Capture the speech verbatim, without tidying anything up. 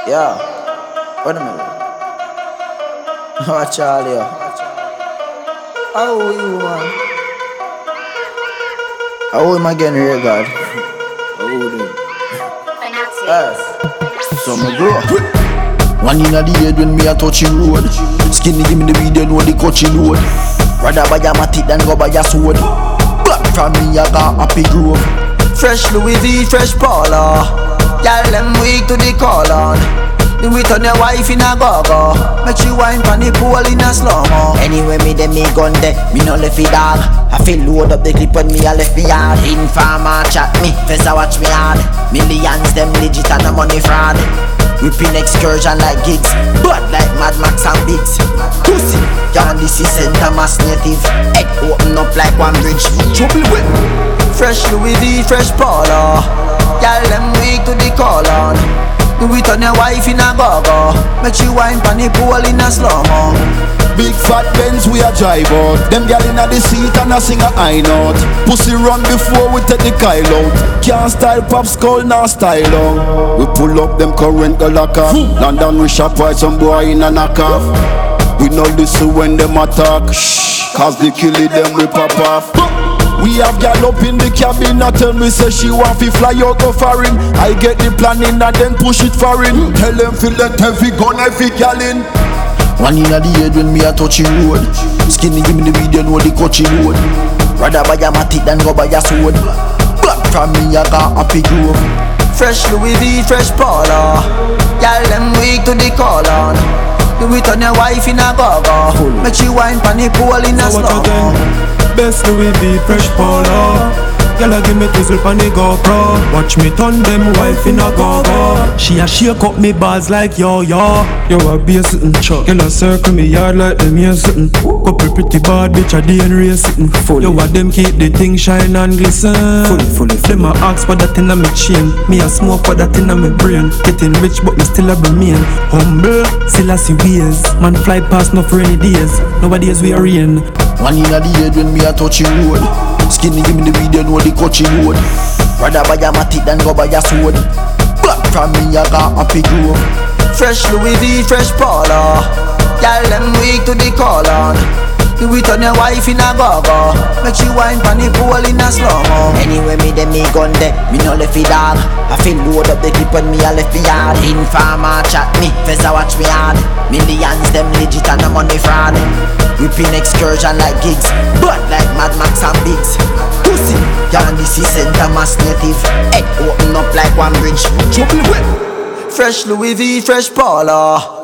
Yeah, wait a minute. Watch all you. How are you, man? How am I getting here, God? How are you? Yes. So me grow. One in the head when me a touching road. Skinny give me the video, know the coaching load. Rather buy a matic than go buy a sword. Black from me I got happy grove. Fresh Louis V, fresh Paula. Y'all them weak to the call on. Do it on your wife in a go-go. Make she wine pan the pool in a slow-mo. Anyway me dem me gun de, me no left it dog. I feel load up the clip when me a left me hard. Informer chat me, Fessa watch me hard. Millions them legit and a money fraud. Whipping excursion like gigs, blood like Mad Max and Biggs. Pussy, y'all this is Saint Thomas native. Head open up like one bridge. Trouble with fresh Louis V, fresh Paula. Y'all them weak to the call on. Do it on your wife in a go-go. Make she wine pan the pool in a slow-mo. Big fat Benz we a drive out. Them gal inna the seat and a sing a high note. Pussy run before we take the Kyle out. Can't style pop skull now style out. We pull up them current go lock off. London we shop white some boy in a knock off. We no listen when them attack. Shh, cause they kill it them we pop off. We have gal up in the cabin and tell me say she want fi fly out go foreign. I get the planning and then push it foreign. Tell them fi let heavy gun heavy gal in. One in the head when me a touching road. Skinny give me the video, know the coaching load. Rather buy a matic than go buy a sword. Black from me I got happy grove. Fresh Louis V, fresh Paula. Y'all them weak to the call on. Do it on your wife in a go-go. Make she wine pan the pool in a slow-mo. Best Louis V, fresh Paula. Y'all give me twizzle pan the GoPro. Watch me turn them wife in a go-go. She a shake up me balls like yo-yo. Yo a be a sittin'. Y'all a circle me yard like them here sittin'. Couple pretty bad bitch a D N A sittin'. Yo a them keep the thing shine and glisten. Fully, fully. Them a ask for that in a me chain. Me a smoke for that in a me brain. Getting rich but me still a remain humble, still a see ways. Man fly past no for any days. Nowadays we are rain. One in the head when me a touching road. Skinny give me the video, know the coaching load. Rather buy a matic than go buy a sword. Black from me I got happy grove. Fresh Louis V, fresh Paula. Y'all them weak to the call on. Do it on your wife in a go-go. Make she wine pan the pool in a slow-mo. Anyway me dem me gun de, me no left it dog. I feel load up the clip when me a left me hard. Informer chat me, Fessa watch me hard. Millions them legit and a money fraud. Whipping excursion like gigs, blood like Mad Max and Biggs. Pussy, y'all this is Saint Thomas native. Head open up like one bridge. Trouble with fresh Louis V, fresh Paula.